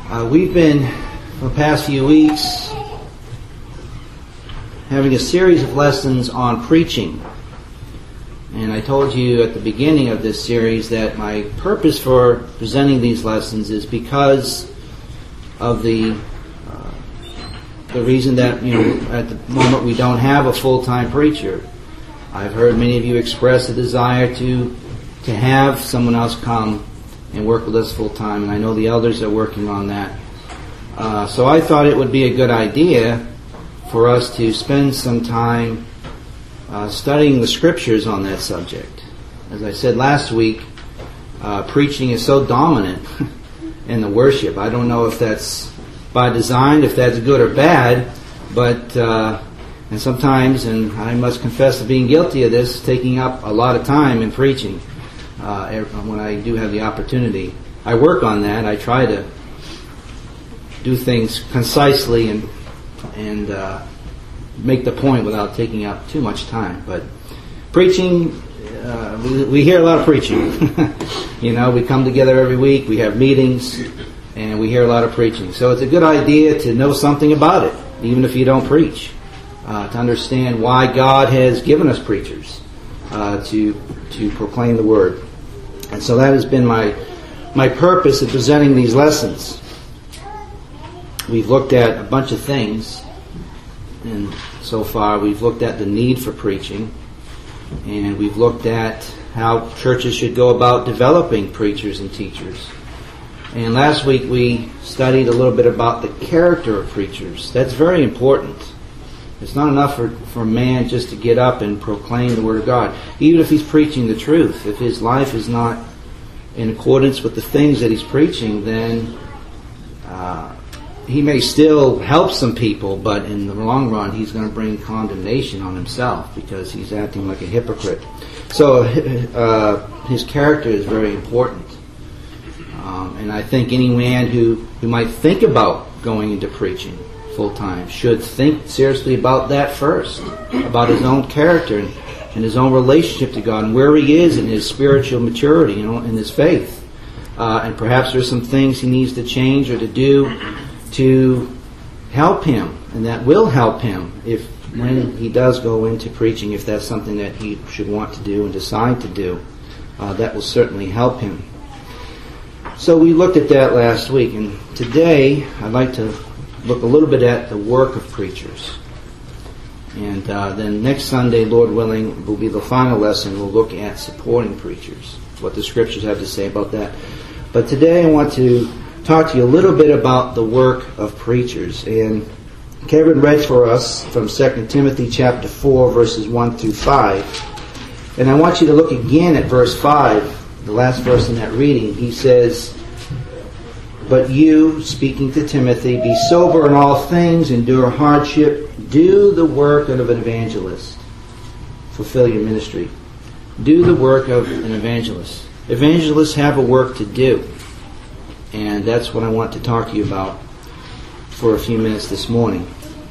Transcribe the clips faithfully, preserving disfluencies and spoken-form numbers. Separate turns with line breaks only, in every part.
Uh, we've been, for the past few weeks, having a series of lessons on preaching. And I told you at the beginning of this series that my purpose for presenting these lessons is because of the uh, the reason that, you know, at the moment we don't have a full-time preacher. I've heard many of you express a desire to to have someone else come and work with us full-time, and I know the elders are working on that. Uh, so I thought it would be a good idea for us to spend some time uh, studying the Scriptures on that subject. As I said last week, uh, preaching is so dominant in the worship. I don't know if that's by design, if that's good or bad, but uh, and sometimes, and I must confess to being guilty of this, taking up a lot of time in preaching. Uh, when I do have the opportunity, I work on that. I try to do things concisely and and uh, make the point without taking up too much time. But preaching, uh, we, we hear a lot of preaching. You know, we come together every week, we have meetings, and we hear a lot of preaching. So it's a good idea to know something about it, even if you don't preach, uh, to understand why God has given us preachers uh, to to proclaim the Word. And so that has been my my purpose in presenting these lessons. We've looked at a bunch of things, and so far we've looked at the need for preaching, and we've looked at how churches should go about developing preachers and teachers. And last week we studied a little bit about the character of preachers. That's very important. It's not enough for, for man just to get up and proclaim the Word of God. Even if he's preaching the truth, if his life is not in accordance with the things that he's preaching, then uh, he may still help some people, but in the long run he's going to bring condemnation on himself because he's acting like a hypocrite. So uh, his character is very important. Um, and I think any man who, who might think about going into preaching full-time should think seriously about that first, about his own character and, and his own relationship to God and where he is in his spiritual maturity, you know, in his faith. Uh, and perhaps there's some things he needs to change or to do to help him, and that will help him if when he does go into preaching, if that's something that he should want to do and decide to do. Uh, that will certainly help him. So we looked at that last week, and today I'd like to look a little bit at the work of preachers. And uh, then next Sunday, Lord willing, will be the final lesson. We'll look at supporting preachers, what the Scriptures have to say about that. But today I want to talk to you a little bit about the work of preachers. And Kevin read for us from Second Timothy chapter four, verses one through five. And I want you to look again at verse five, the last verse in that reading. He says, "But you," speaking to Timothy, "be sober in all things, endure hardship, do the work of an evangelist." Fulfill your ministry. Do the work of an evangelist. Evangelists have a work to do. And that's what I want to talk to you about for a few minutes this morning.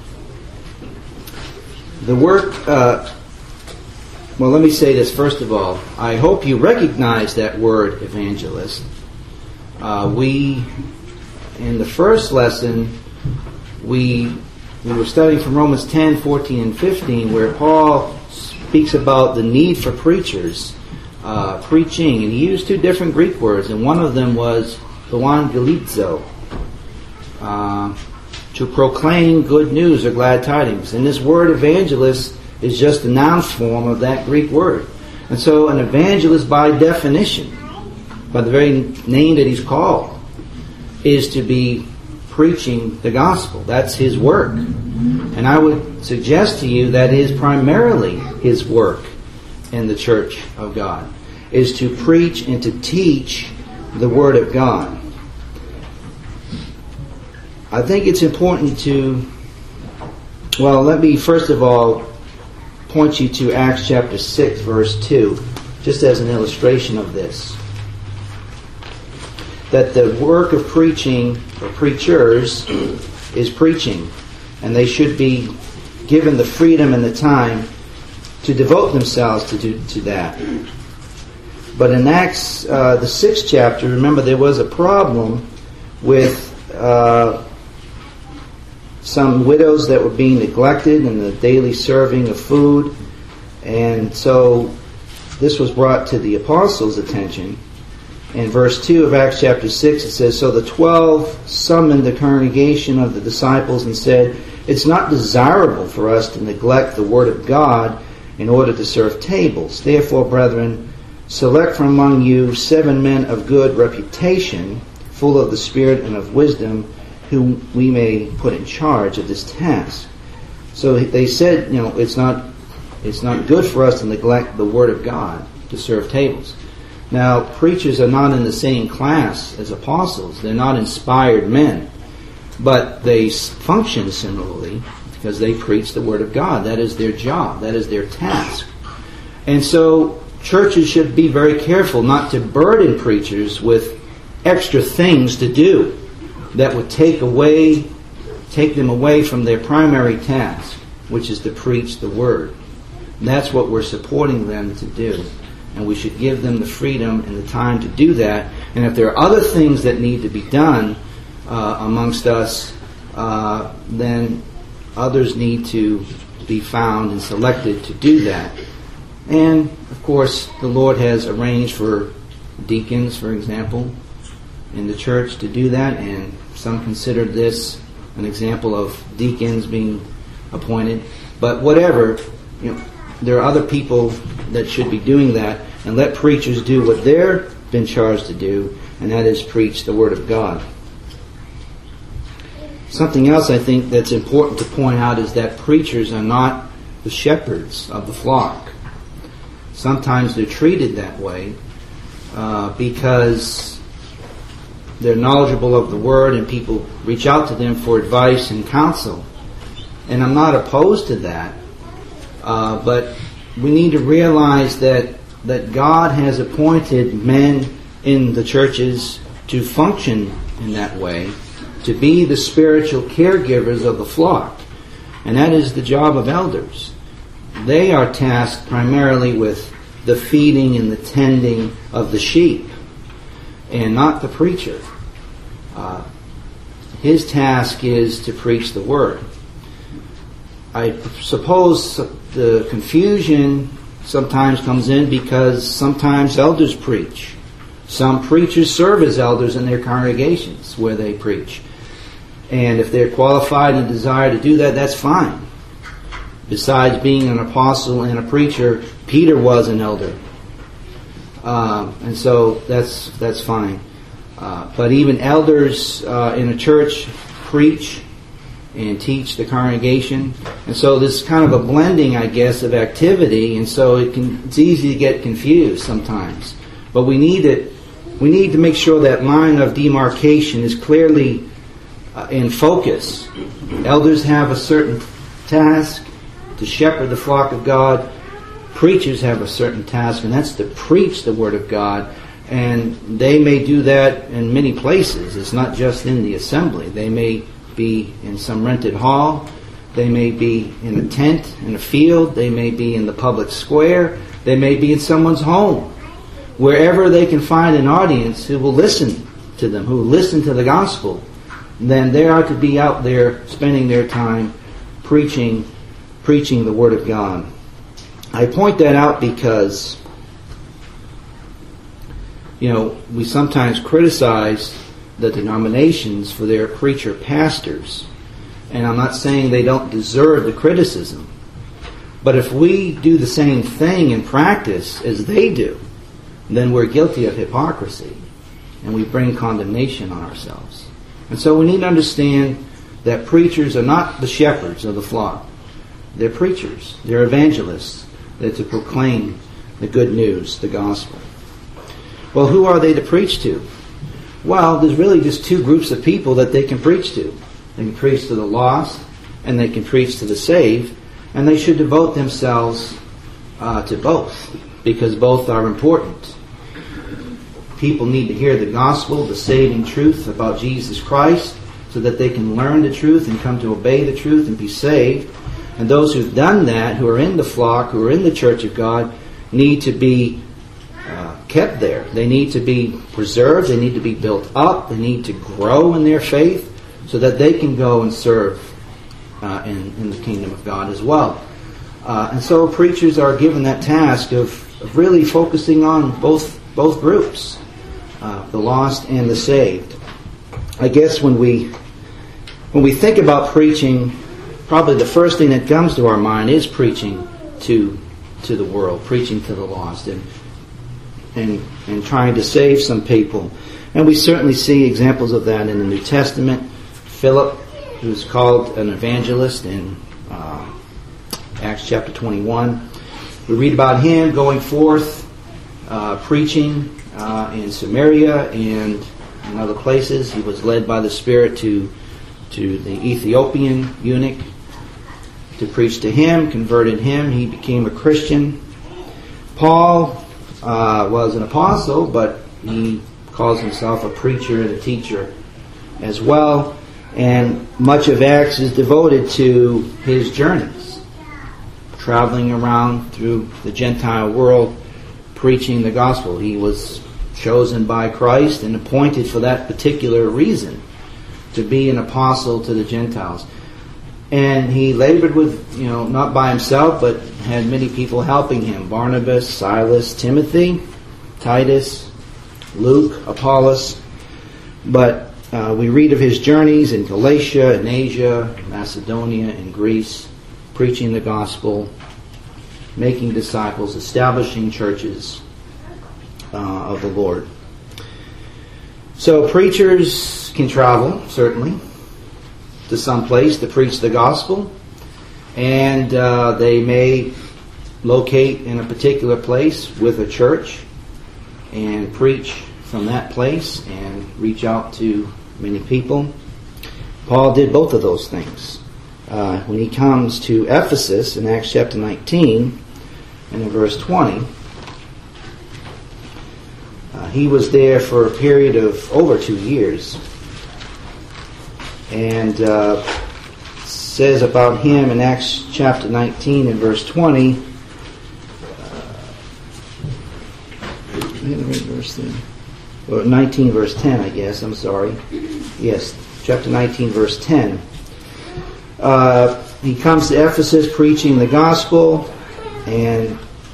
The work, uh, well, let me say this first of all. I hope you recognize that word, evangelist. Uh, we, in the first lesson, we we were studying from Romans ten, fourteen, and fifteen, where Paul speaks about the need for preachers, uh, preaching, and he used two different Greek words, and one of them was evangelizo, uh, to proclaim good news or glad tidings. And this word evangelist is just a noun form of that Greek word. And so an evangelist, by definition, by the very name that he's called, is to be preaching the gospel. That's his work. And I would suggest to you that is primarily his work in the church of God, is to preach and to teach the Word of God. I think it's important to, well, let me first of all point you to Acts chapter six, verse two, just as an illustration of this. That the work of preaching, or preachers, is preaching. And they should be given the freedom and the time to devote themselves to do, to that. But in Acts, uh, the sixth chapter, remember there was a problem with uh, some widows that were being neglected in the daily serving of food. And so this was brought to the apostles' attention. In verse two of Acts chapter six, it says, "So the twelve summoned the congregation of the disciples and said, 'It's not desirable for us to neglect the word of God in order to serve tables. Therefore, brethren, select from among you seven men of good reputation, full of the Spirit and of wisdom, whom we may put in charge of this task.'" So they said, you know, it's not it's not good for us to neglect the word of God to serve tables. Now, preachers are not in the same class as apostles. They're not inspired men. But they function similarly because they preach the Word of God. That is their job. That is their task. And so churches should be very careful not to burden preachers with extra things to do that would take away, take them away from their primary task, which is to preach the Word. And that's what we're supporting them to do. And we should give them the freedom and the time to do that. And if there are other things that need to be done uh, amongst us, uh, then others need to be found and selected to do that. And, of course, the Lord has arranged for deacons, for example, in the church to do that. And some consider this an example of deacons being appointed. But whatever, you know, there are other people that should be doing that, and let preachers do what they're been charged to do, and that is preach the Word of God. Something else I think that's important to point out is that preachers are not the shepherds of the flock. Sometimes they're treated that way uh, because they're knowledgeable of the Word and people reach out to them for advice and counsel. And I'm not opposed to that. Uh, but we need to realize that, that God has appointed men in the churches to function in that way, to be the spiritual caregivers of the flock. And that is the job of elders. They are tasked primarily with the feeding and the tending of the sheep, and not the preacher. Uh, his task is to preach the Word. I suppose the confusion sometimes comes in because sometimes elders preach. Some preachers serve as elders in their congregations where they preach. And if they're qualified and desire to do that, that's fine. Besides being an apostle and a preacher, Peter was an elder. Uh, and so that's that's fine. Uh, but even elders uh, in a church preach and teach the congregation. And so there's kind of a blending, I guess, of activity, and so it can, it's easy to get confused sometimes. But we need it. We need to make sure that line of demarcation is clearly uh, in focus. Elders have a certain task to shepherd the flock of God. Preachers have a certain task, and that's to preach the Word of God. And they may do that in many places. It's not just in the assembly. They may be in some rented hall. They may be in a tent in a field. They may be in the public square. They may be in someone's home. Wherever they can find an audience who will listen to them, who will listen to the gospel, then they are to be out there spending their time preaching, preaching the Word of God. I point that out because, you know, we sometimes criticize the denominations for their preacher pastors. And I'm not saying they don't deserve the criticism. But if we do the same thing in practice as they do, then we're guilty of hypocrisy. And we bring condemnation on ourselves. And so we need to understand that preachers are not the shepherds of the flock. They're preachers. They're evangelists. They're to proclaim the good news, the gospel. Well, who are they to preach to? Well, there's really just two groups of people that they can preach to. They can preach to the lost, and they can preach to the saved, and they should devote themselves uh, to both, because both are important. People need to hear the gospel, the saving truth about Jesus Christ, so that they can learn the truth and come to obey the truth and be saved. And those who've done that, who are in the flock, who are in the church of God, need to be uh, kept there. They need to be preserved. They need to be built up. They need to grow in their faith. so that they can go and serve uh, in, in the kingdom of God as well. Uh, and so preachers are given that task of, of really focusing on both both groups, uh, the lost and the saved. I guess when we when we think about preaching, probably the first thing that comes to our mind is preaching to to the world, preaching to the lost, and and and trying to save some people. And we certainly see examples of that in the New Testament. Philip, who's called an evangelist in uh, Acts chapter twenty-one. We read about him going forth, uh, preaching uh, in Samaria and in other places. He was led by the Spirit to to the Ethiopian eunuch to preach to him, converted him. He became a Christian. Paul uh, was an apostle, but he calls himself a preacher and a teacher as well. And much of Acts is devoted to his journeys, traveling around through the Gentile world, preaching the gospel. He was chosen by Christ and appointed for that particular reason, to be an apostle to the Gentiles. And he labored with, you know, not by himself, but had many people helping him. Barnabas, Silas, Timothy, Titus, Luke, Apollos. But uh, we read of his journeys in Galatia, in Asia, Macedonia, and Greece, preaching the gospel, making disciples, establishing churches uh, of the Lord. So preachers can travel, certainly, to some place to preach the gospel, and uh, they may locate in a particular place with a church and preach from that place and reach out to many people. Paul did both of those things. Uh, when he comes to Ephesus in Acts chapter nineteen and in verse twenty, uh, he was there for a period of over two years. And uh, says about him in Acts chapter nineteen and verse twenty. Uh, verse there. Or nineteen verse ten, I guess. I'm sorry. Yes, chapter nineteen verse ten. Uh, he comes to Ephesus preaching the gospel, and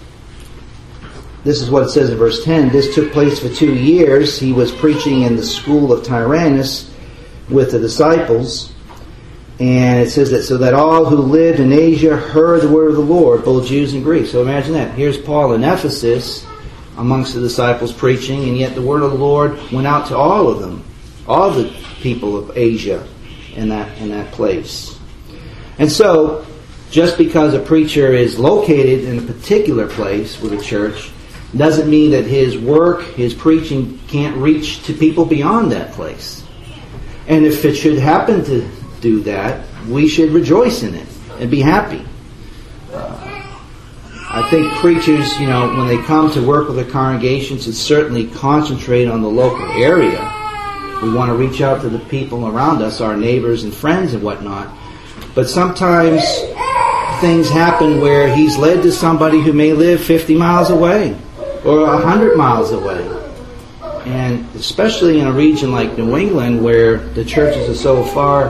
this is what it says in verse ten. This took place for two years. He was preaching in the school of Tyrannus with the disciples, and it says that so that all who lived in Asia heard the word of the Lord, both Jews and Greeks. So imagine that. Here's Paul in Ephesus amongst the disciples preaching, and yet the word of the Lord went out to all of them, all the people of Asia in that in that place. And so, just because a preacher is located in a particular place with a church doesn't mean that his work, his preaching, can't reach to people beyond that place. And if it should happen to do that, we should rejoice in it and be happy. Uh, I think preachers, you know, when they come to work with the congregations, should certainly concentrate on the local area. We want to reach out to the people around us, our neighbors and friends and whatnot. But sometimes things happen where he's led to somebody who may live fifty miles away or one hundred miles away. And especially in a region like New England, where the churches are so far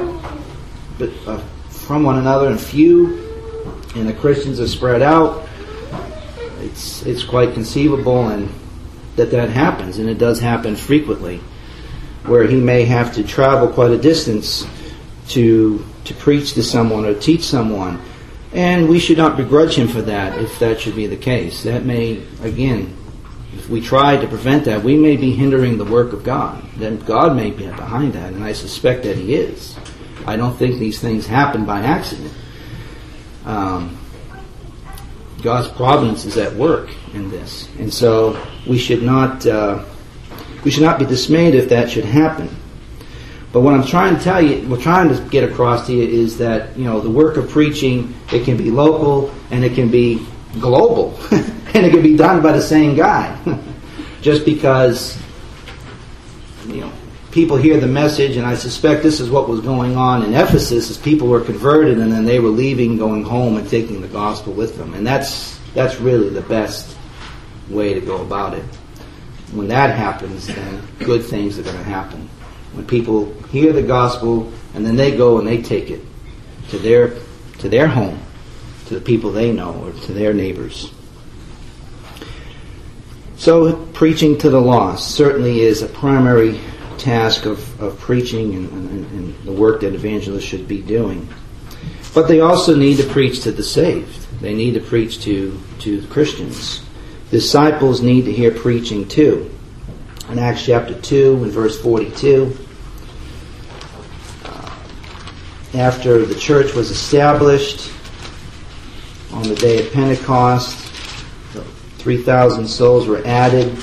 from one another and few, and the Christians are spread out, it's it's quite conceivable and that that happens, and it does happen frequently, where he may have to travel quite a distance to to preach to someone or teach someone. And we should not begrudge him for that, if that should be the case. That may, again, if we try to prevent that, we may be hindering the work of God. Then God may be behind that, and I suspect that He is. I don't think these things happen by accident. Um, God's providence is at work in this, and so we should not uh, we should not be dismayed if that should happen. But what I'm trying to tell you, we're trying to get across to you, is that, you know, the work of preaching, it can be local and it can be global. And it can be done by the same guy. Just because, you know, people hear the message, and I suspect this is what was going on in Ephesus, is people were converted and then they were leaving, going home and taking the gospel with them. And that's that's really the best way to go about it. When that happens, then good things are going to happen. When people hear the gospel, And then they go and they take it to their to their home, to the people they know, or to their neighbors. So preaching to the lost certainly is a primary task of, of preaching and, and, and the work that evangelists should be doing. But they also need to preach to the saved. They need to preach to, to Christians. Disciples need to hear preaching too. In Acts chapter two, in verse forty-two, uh, after the church was established on the day of Pentecost, three thousand souls were added.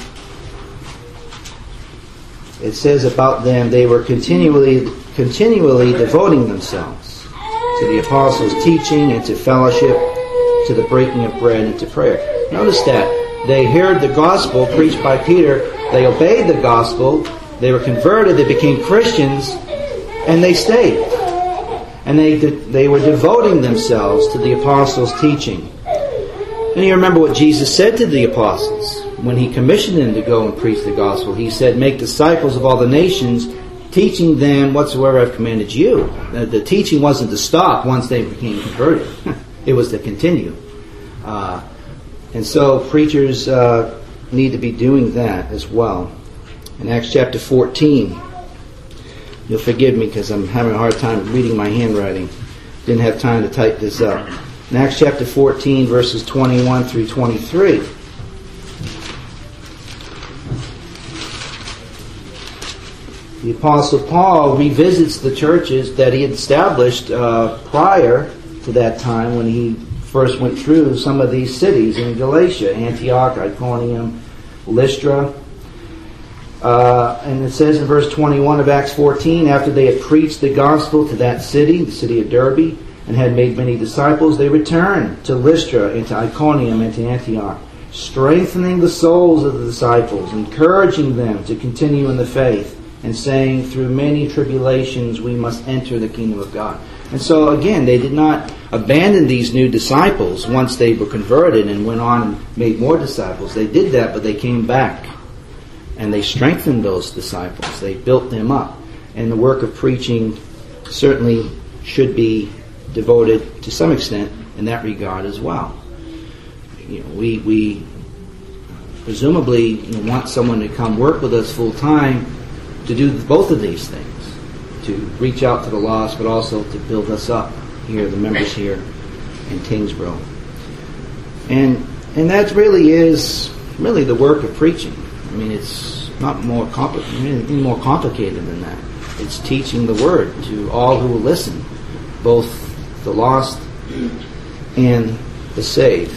It says about them, they were continually continually devoting themselves to the apostles' teaching and to fellowship, to the breaking of bread and to prayer. Notice that they heard the gospel preached by Peter, they obeyed the gospel, they were converted, they became Christians, and they stayed. And they they were devoting themselves to the apostles' teaching. And you remember what Jesus said to the apostles when He commissioned them to go and preach the gospel. He said, make disciples of all the nations, teaching them whatsoever I've commanded you. The, the teaching wasn't to stop once they became converted. It was to continue. Uh, and so preachers uh, need to be doing that as well. In Acts chapter fourteen, you'll forgive me because I'm having a hard time reading my handwriting. Didn't have time to type this up. In Acts chapter fourteen, verses twenty-one through twenty-three. The Apostle Paul revisits the churches that he had established uh, prior to that time when he first went through some of these cities in Galatia, Antioch, Iconium, Lystra. Uh, and it says in verse twenty-one of Acts fourteen, after they had preached the gospel to that city, the city of Derbe, and had made many disciples, they returned to Lystra and to Iconium and to Antioch, strengthening the souls of the disciples, encouraging them to continue in the faith, and saying, through many tribulations we must enter the kingdom of God. And so again, they did not abandon these new disciples once they were converted and went on and made more disciples. They did that, but they came back and they strengthened those disciples. They built them up. And the work of preaching certainly should be devoted to some extent in that regard as well. You know, we we presumably you know, want someone to come work with us full time to do both of these things, to reach out to the lost, but also to build us up here, the members here in Tyngsboro. And and that really is really the work of preaching. I mean, it's not more complicated, anything more complicated than that. It's teaching the word to all who will listen, both the lost and the saved.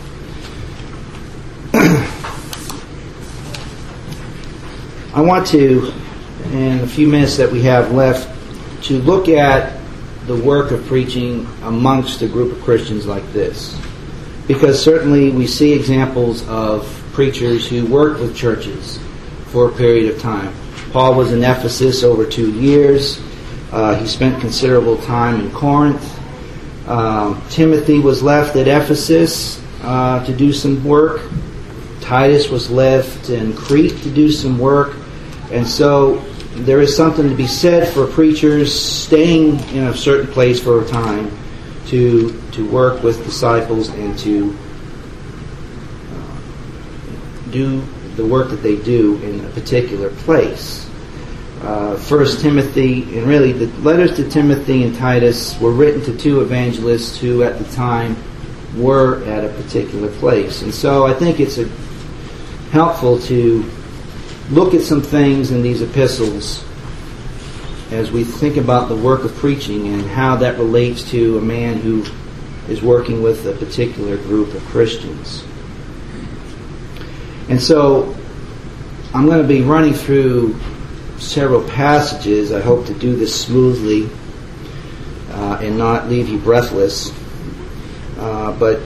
I want to, in a few minutes that we have left, to look at the work of preaching amongst a group of Christians like this. Because certainly we see examples of preachers who worked with churches for a period of time. Paul was in Ephesus over two years. Uh, he spent considerable time in Corinth. Uh, Timothy was left at Ephesus uh, to do some work. Titus was left in Crete to do some work. And so there is something to be said for preachers staying in a certain place for a time to to work with disciples and to uh, do the work that they do in a particular place. Uh, First Timothy, and really the letters to Timothy and Titus were written to two evangelists who at the time were at a particular place. And so I think it's a, helpful to look at some things in these epistles as we think about the work of preaching and how that relates to a man who is working with a particular group of Christians. And so I'm going to be running through several passages. I hope to do this smoothly uh, and not leave you breathless. Uh, but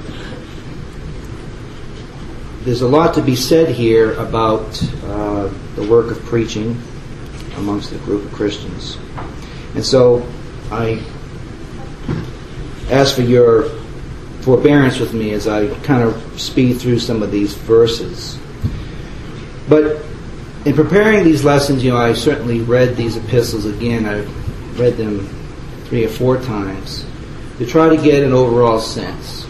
there's a lot to be said here about uh, the work of preaching amongst a group of Christians. And so I ask for your forbearance with me as I kind of speed through some of these verses. But in preparing these lessons, you know, I certainly read these epistles again. I've read them three or four times, to try to get an overall sense.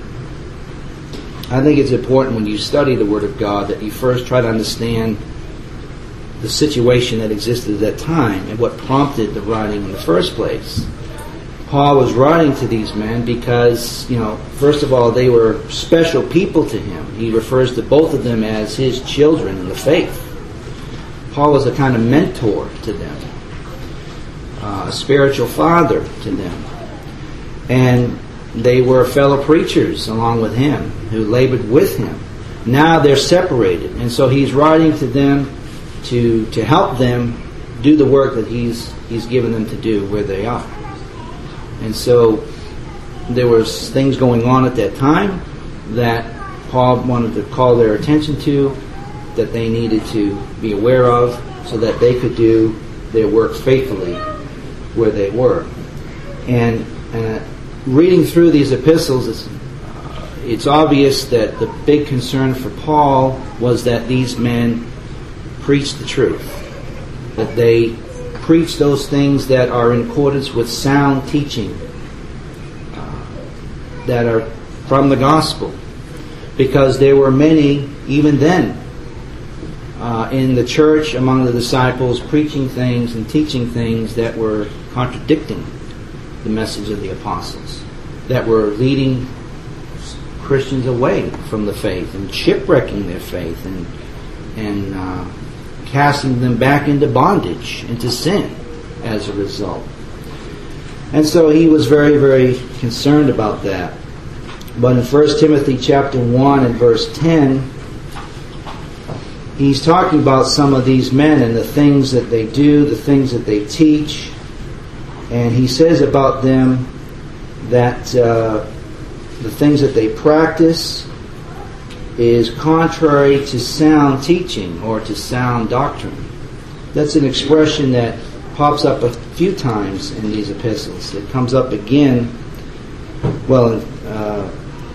I think it's important when you study the Word of God that you first try to understand the situation that existed at that time and what prompted the writing in the first place. Paul was writing to these men because, you know, first of all, they were special people to him. He refers to both of them as his children in the faith. Paul was a kind of mentor to them, uh, a spiritual father to them. And they were fellow preachers along with him, who labored with him. Now they're separated, and so he's writing to them to to help them do the work that he's he's given them to do where they are. And so there was things going on at that time that Paul wanted to call their attention to, that they needed to be aware of, so that they could do their work faithfully where they were. And, and uh, reading through these epistles, it's, uh, it's obvious that the big concern for Paul was that these men preached the truth, that they preach those things that are in accordance with sound teaching, uh, that are from the gospel. Because there were many, even then, uh, in the church, among the disciples, preaching things and teaching things that were contradicting the message of the apostles, that were leading Christians away from the faith and shipwrecking their faith and, and uh, casting them back into bondage, into sin as a result. And so he was very, very concerned about that. But in First Timothy chapter one and verse ten, he's talking about some of these men and the things that they do, the things that they teach. And he says about them that uh, the things that they practice is contrary to sound teaching or to sound doctrine. That's an expression that pops up a few times in these epistles. It comes up again, well, in uh,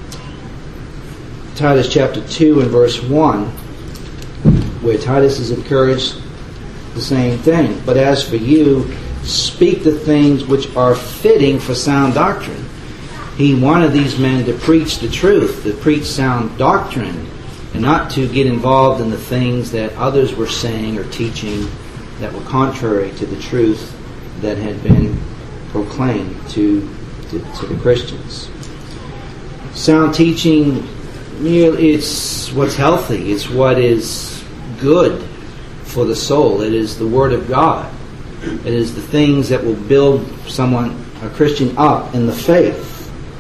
Titus chapter two and verse one, where Titus is encouraged the same thing. But as for you, speak the things which are fitting for sound doctrine. He wanted these men to preach the truth, to preach sound doctrine, and not to get involved in the things that others were saying or teaching that were contrary to the truth that had been proclaimed to, to, to the Christians. Sound teaching, it's what's healthy. It's what is good for the soul. It is the Word of God. It is the things that will build someone, a Christian, up in the faith.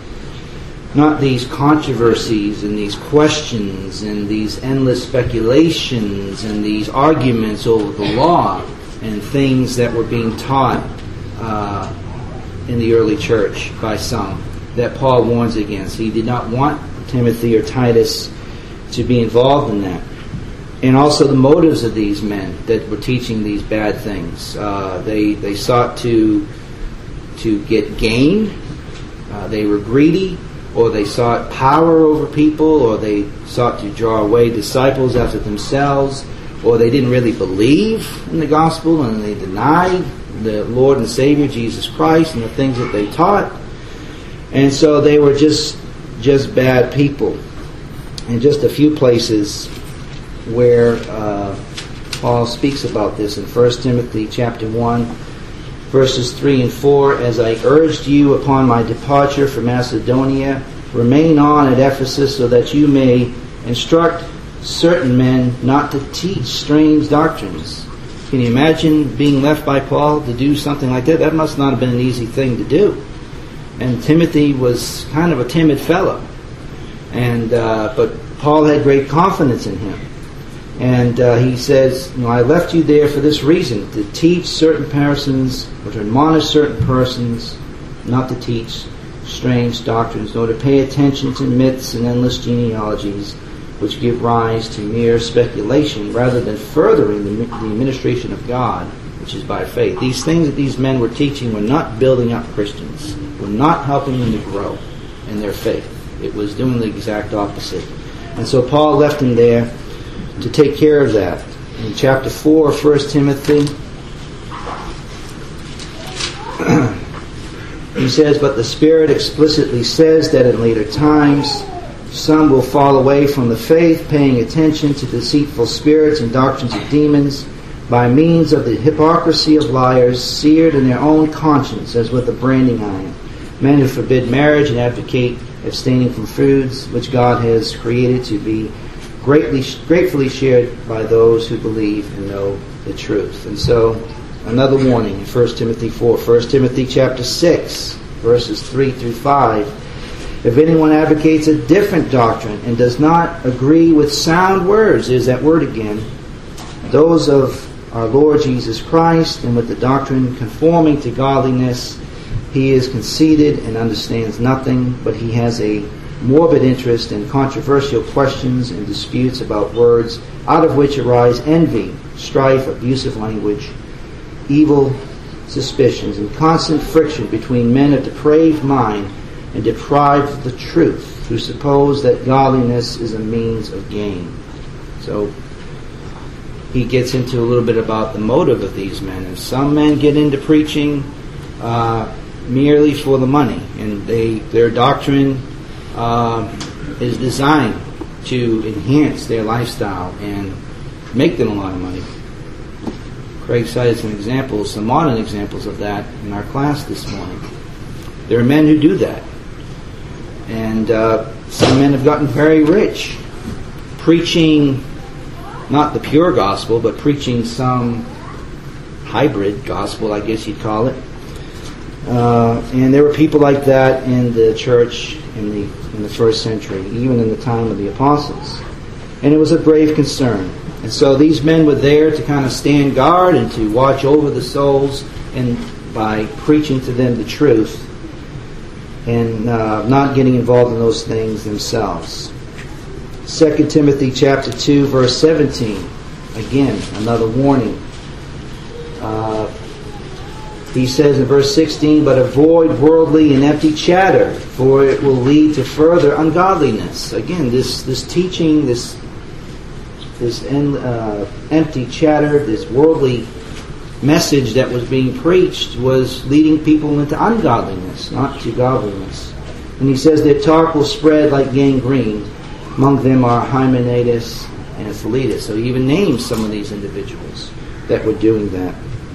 Not these controversies and these questions and these endless speculations and these arguments over the law and things that were being taught uh, in the early church by some that Paul warns against. He did not want Timothy or Titus to be involved in that. And also the motives of these men that were teaching these bad things. Uh, they they sought to to get gain. Uh, they were greedy, or they sought power over people, or they sought to draw away disciples after themselves, or they didn't really believe in the gospel and they denied the Lord and Savior Jesus Christ and the things that they taught. And so they were just just bad people. In just a few places where uh, Paul speaks about this in First Timothy chapter one, verses three and four, as I urged you upon my departure from Macedonia, remain on at Ephesus so that you may instruct certain men not to teach strange doctrines. Can you imagine being left by Paul to do something like that? That must not have been an easy thing to do. And Timothy was kind of a timid fellow. And uh, but Paul had great confidence in him. And uh, he says, you know, I left you there for this reason, to teach certain persons, or to admonish certain persons, not to teach strange doctrines, nor to pay attention to myths and endless genealogies, which give rise to mere speculation, rather than furthering the, the administration of God, which is by faith. These things that these men were teaching were not building up Christians, were not helping them to grow in their faith. It was doing the exact opposite. And so Paul left them there to take care of that. In chapter four of First Timothy, He says, but the Spirit explicitly says that in later times some will fall away from the faith, paying attention to deceitful spirits and doctrines of demons, by means of the hypocrisy of liars, seared in their own conscience as with a branding iron. Men who forbid marriage and advocate abstaining from foods which God has created to be greatly, gratefully shared by those who believe and know the truth. And so, another warning in First Timothy four. First Timothy chapter six, verses three through five. If anyone advocates a different doctrine and does not agree with sound words, there's that word again, those of our Lord Jesus Christ, and with the doctrine conforming to godliness, he is conceited and understands nothing, but he has a morbid interest in controversial questions and disputes about words, out of which arise envy, strife, abusive language, evil suspicions, and constant friction between men of depraved mind and deprived of the truth, who suppose that godliness is a means of gain. So he gets into a little bit about the motive of these men. And some men get into preaching uh, merely for the money, and they their doctrine uh, is designed to enhance their lifestyle and make them a lot of money. Craig cited some examples, some modern examples of that in our class this morning. There are men who do that. And uh, some men have gotten very rich preaching not the pure gospel, but preaching some hybrid gospel, I guess you'd call it. Uh, and there were people like that in the church in the in the first century, even in the time of the apostles. And it was a grave concern. And so these men were there to kind of stand guard and to watch over the souls, and by preaching to them the truth and uh, not getting involved in those things themselves. Second Timothy chapter two, verse seventeen. Again, another warning. Uh, he says in verse sixteen, but avoid worldly and empty chatter, for it will lead to further ungodliness. Again, this, this teaching, this this en, uh, empty chatter, this worldly message that was being preached was leading people into ungodliness, not to godliness. And he says their talk will spread like gangrene. Among them are Hymenaeus and Philetus. So he even names some of these individuals that were doing that.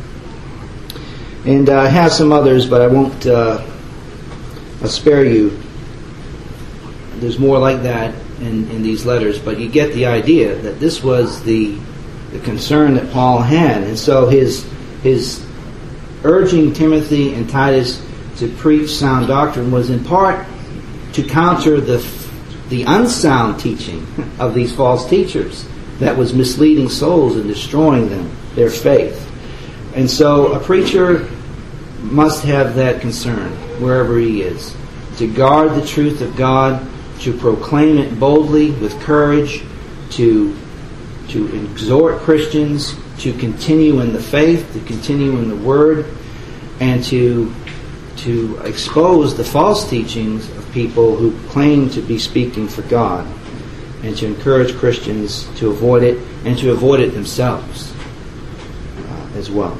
And uh, I have some others, but I won't uh, I'll spare you. There's more like that in, in these letters, but you get the idea that this was the the concern that Paul had. And so his his urging Timothy and Titus to preach sound doctrine was in part to counter the the unsound teaching of these false teachers that was misleading souls and destroying them, their faith. And so a preacher must have that concern wherever he is, to guard the truth of God, to proclaim it boldly with courage, to to exhort Christians to continue in the faith, to continue in the Word, and to to expose the false teachings of people who claim to be speaking for God, and to encourage Christians to avoid it, and to avoid it themselves uh, as well.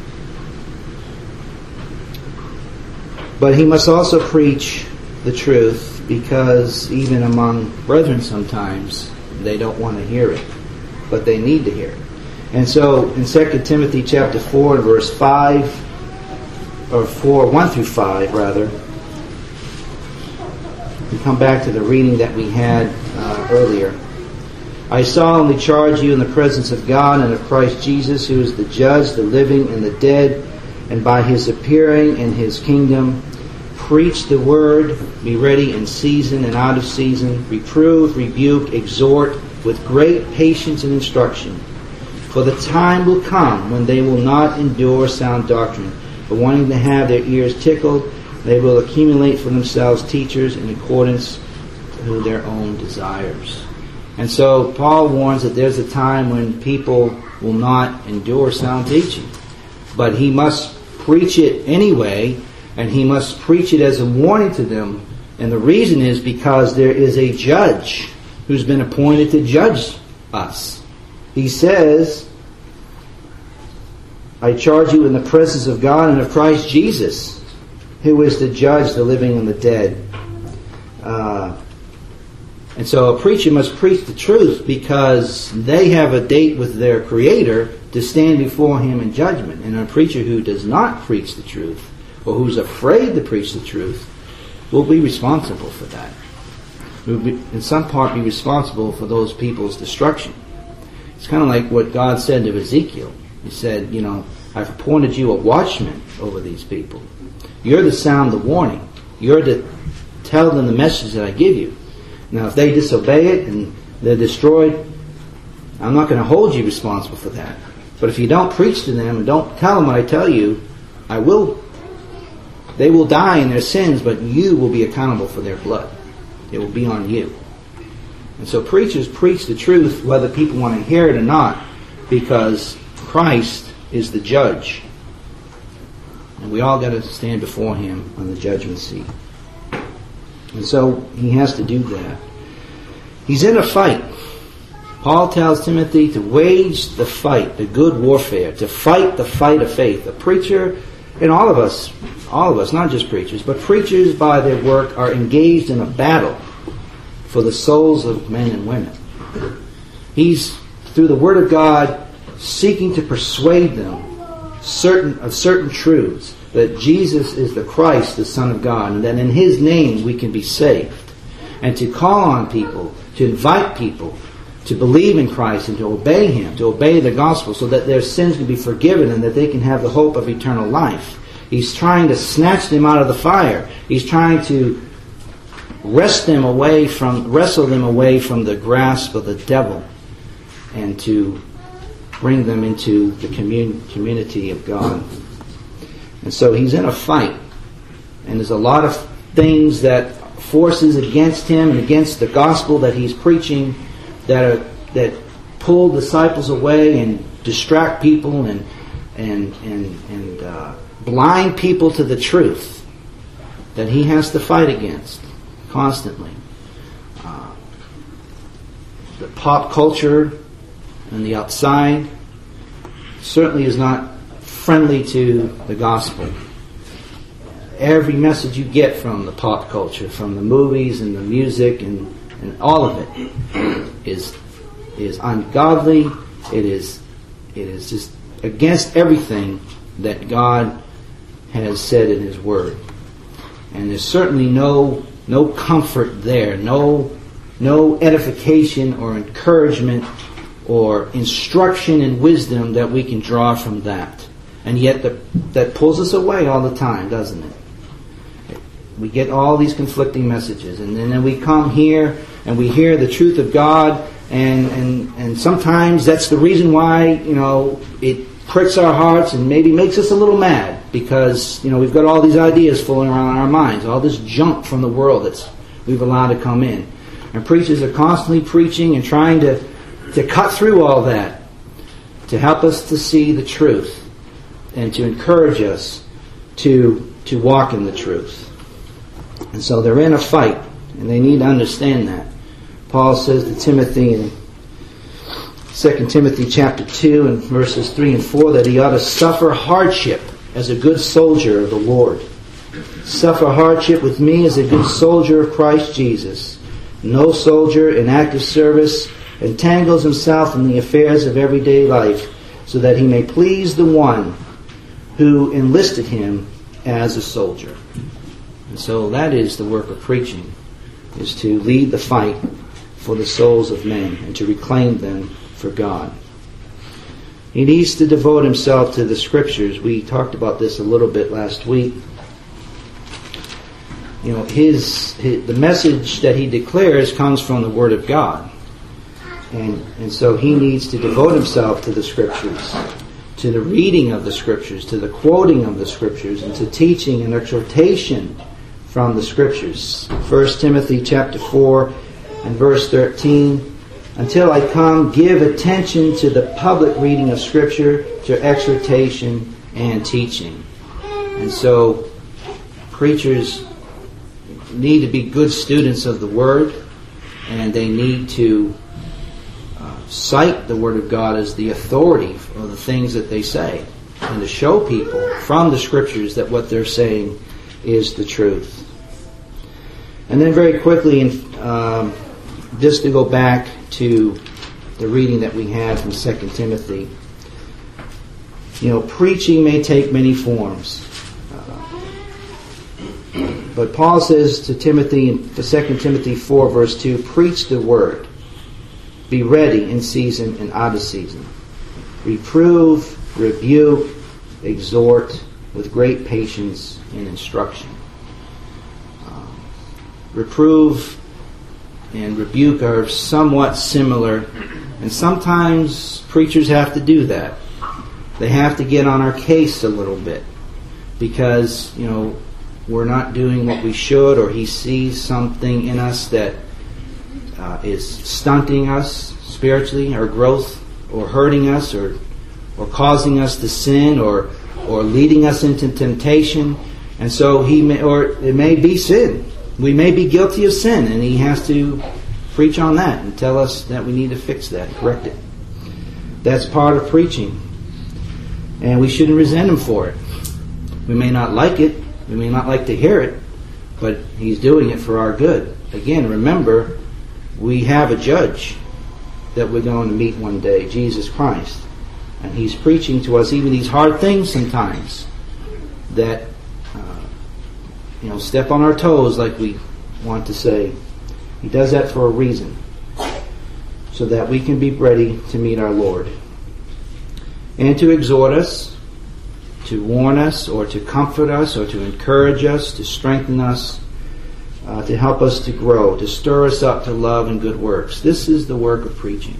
But he must also preach the truth, because even among brethren sometimes they don't want to hear it, but they need to hear it. And so in Second Timothy chapter four and verse five, or four, one through five rather, we come back to the reading that we had uh, earlier. I solemnly charge you in the presence of God and of Christ Jesus, who is the judge, the living and the dead, and by his appearing in his kingdom, preach the word, be ready in season and out of season, reprove, rebuke, exhort with great patience and instruction. For the time will come when they will not endure sound doctrine, but wanting to have their ears tickled, they will accumulate for themselves teachers in accordance to their own desires. And so Paul warns that there's a time when people will not endure sound teaching, but he must preach it anyway, and he must preach it as a warning to them. And the reason is because there is a judge who's been appointed to judge us. He says, I charge you in the presence of God and of Christ Jesus. who is to judge the living and the dead. Uh, and so a preacher must preach the truth because they have a date with their Creator to stand before Him in judgment. And a preacher who does not preach the truth, or who's afraid to preach the truth, will be responsible for that. Will be, in some part, be responsible for those people's destruction. It's kind of like what God said to Ezekiel. He said, you know, I've appointed you a watchman over these people. You're to sound the warning. You're to tell them the message that I give you. Now, if they disobey it and they're destroyed, I'm not going to hold you responsible for that. But if you don't preach to them and don't tell them what I tell you, I will. They will die in their sins, but you will be accountable for their blood. It will be on you. And so preachers preach the truth whether people want to hear it or not, because Christ is the judge. And we all got to stand before Him on the judgment seat. And so he has to do that. He's in a fight. Paul tells Timothy to wage the fight, the good warfare, to fight the fight of faith. A preacher, and all of us, all of us, not just preachers, but preachers by their work are engaged in a battle for the souls of men and women. He's, through the Word of God, seeking to persuade them certain of certain truths, that Jesus is the Christ, the Son of God, and that in His name we can be saved. And to call on people, to invite people to believe in Christ and to obey Him, to obey the gospel so that their sins can be forgiven and that they can have the hope of eternal life. He's trying to snatch them out of the fire. He's trying to wrest them away from, wrestle them away from the grasp of the devil and to bring them into the commun- community of God. And so he's in a fight. And there's a lot of things that forces against him and against the gospel that he's preaching that are, that pull disciples away and distract people and and and, and uh, blind people to the truth that he has to fight against constantly. Uh, the pop culture and the outside certainly is not friendly to the gospel. Every message you get from the pop culture, from the movies and the music and, and all of it is is ungodly. It is it is just against everything that God has said in His Word. And there's certainly no no comfort there, no no edification or encouragement or instruction and wisdom that we can draw from that. And yet the, that pulls us away all the time, doesn't it? We get all these conflicting messages, and then, then we come here and we hear the truth of God, and, and, and sometimes that's the reason why, you know, it pricks our hearts and maybe makes us a little mad, because, you know, we've got all these ideas floating around in our minds, all this junk from the world that's we've allowed to come in. And preachers are constantly preaching and trying to, to cut through all that, to help us to see the truth and to encourage us to, to walk in the truth. And so they're in a fight, and they need to understand that. Paul says to Timothy in Second Timothy chapter two and verses three and four that he ought to suffer hardship as a good soldier of the Lord. Suffer hardship with me as a good soldier of Christ Jesus. No soldier in active service entangles himself in the affairs of everyday life, so that he may please the one who enlisted him as a soldier. And so that is the work of preaching, is to lead the fight for the souls of men and to reclaim them for God. He needs to devote himself to the Scriptures. We talked about this a little bit last week. You know, his, his the message that he declares comes from the Word of God. And, and so he needs to devote himself to the Scriptures, to the reading of the Scriptures, to the quoting of the Scriptures, and to teaching and exhortation from the Scriptures. First Timothy chapter four and verse thirteen, until I come, give attention to the public reading of Scripture, to exhortation and teaching. And so preachers need to be good students of the Word, and they need to uh, cite the Word of God as the authority for the things that they say, and to show people from the Scriptures that what they're saying is the truth. And then very quickly, um, just to go back to the reading that we had from Second Timothy. You know, preaching may take many forms. Uh, but Paul says to Timothy in Second Timothy four, verse two, preach the word. Be ready in season and out of season. Reprove, rebuke, exhort with great patience and instruction. Um, reprove and rebuke are somewhat similar, and sometimes preachers have to do that. They have to get on our case a little bit because, you know, we're not doing what we should, or he sees something in us that uh, is stunting us spiritually, our growth, or hurting us, or or causing us to sin, or or leading us into temptation. And so he may, or it may be sin. We may be guilty of sin, and he has to preach on that and tell us that we need to fix that, correct it. That's part of preaching. And we shouldn't resent him for it. We may not like it. We may not like to hear it. But he's doing it for our good. Again, remember, we have a judge that we're going to meet one day, Jesus Christ. And he's preaching to us even these hard things sometimes that, uh, you know, step on our toes, like we want to say. He does that for a reason, so that we can be ready to meet our Lord. And to exhort us, to warn us, or to comfort us, or to encourage us, to strengthen us, uh, to help us to grow, to stir us up to love and good works. This is the work of preaching.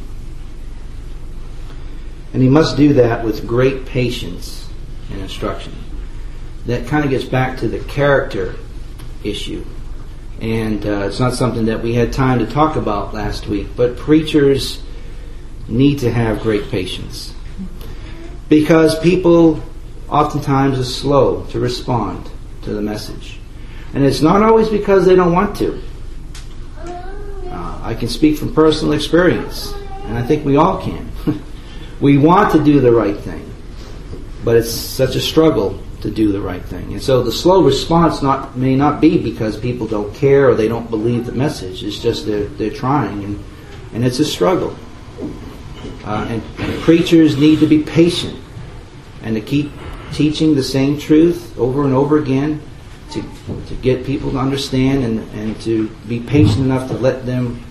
And he must do that with great patience and instruction. That kind of gets back to the character issue. And uh, it's not something that we had time to talk about last week, but preachers need to have great patience. Because people oftentimes are slow to respond to the message. And it's not always because they don't want to. Uh, I can speak from personal experience, and I think we all can. We want to do the right thing, but it's such a struggle to do the right thing. And so the slow response not may not be because people don't care or they don't believe the message. It's just they're, they're trying, and, and it's a struggle. Uh, and, and preachers need to be patient and to keep teaching the same truth over and over again to to get people to understand and, and to be patient enough to let them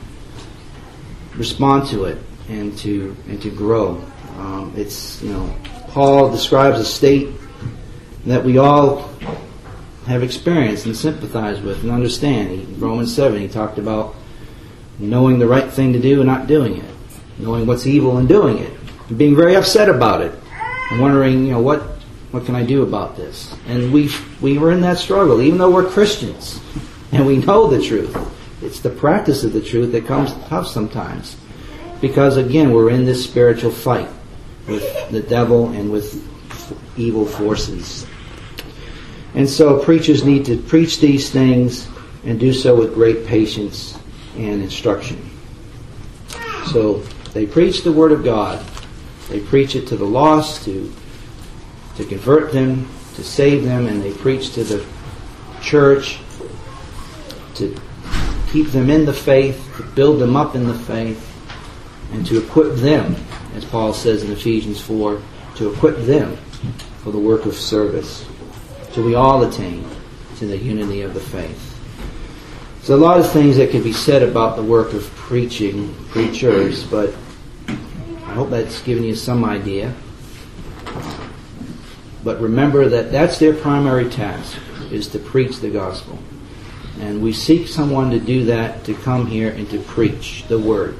respond to it and to and to grow. Um, it's, you know, Paul describes a state that we all have experienced and sympathize with and understand. He, in Romans seven, he talked about knowing the right thing to do and not doing it, knowing what's evil and doing it, and being very upset about it, and wondering, you know, what what can I do about this? And we we were in that struggle, even though we're Christians and we know the truth. It's the practice of the truth that comes tough sometimes, because again, we're in this spiritual fight with the devil and with evil forces. And so preachers need to preach these things and do so with great patience and instruction. So they preach the Word of God. They preach it to the lost, to to convert them, to save them, and they preach to the church to keep them in the faith, to build them up in the faith, and to equip them, as Paul says in Ephesians four, to equip them for the work of service, till we all attain to the unity of the faith. So a lot of things that could be said about the work of preaching, preachers, but I hope that's given you some idea. But remember that that's their primary task, is to preach the gospel. And we seek someone to do that, to come here and to preach the word.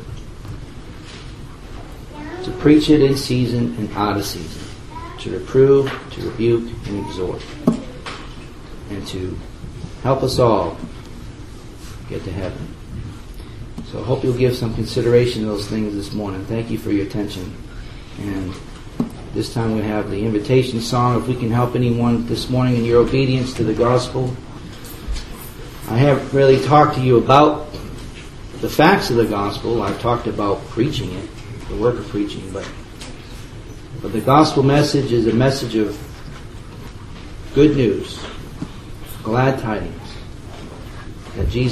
To preach it in season and out of season. To reprove, to rebuke, and exhort. And to help us all get to heaven. So I hope you'll give some consideration to those things this morning. Thank you for your attention. And this time we have the invitation song. If we can help anyone this morning in your obedience to the gospel. I haven't really talked to you about the facts of the gospel. I've talked about preaching it, the work of preaching, but but the gospel message is a message of good news. glad tidings that Jesus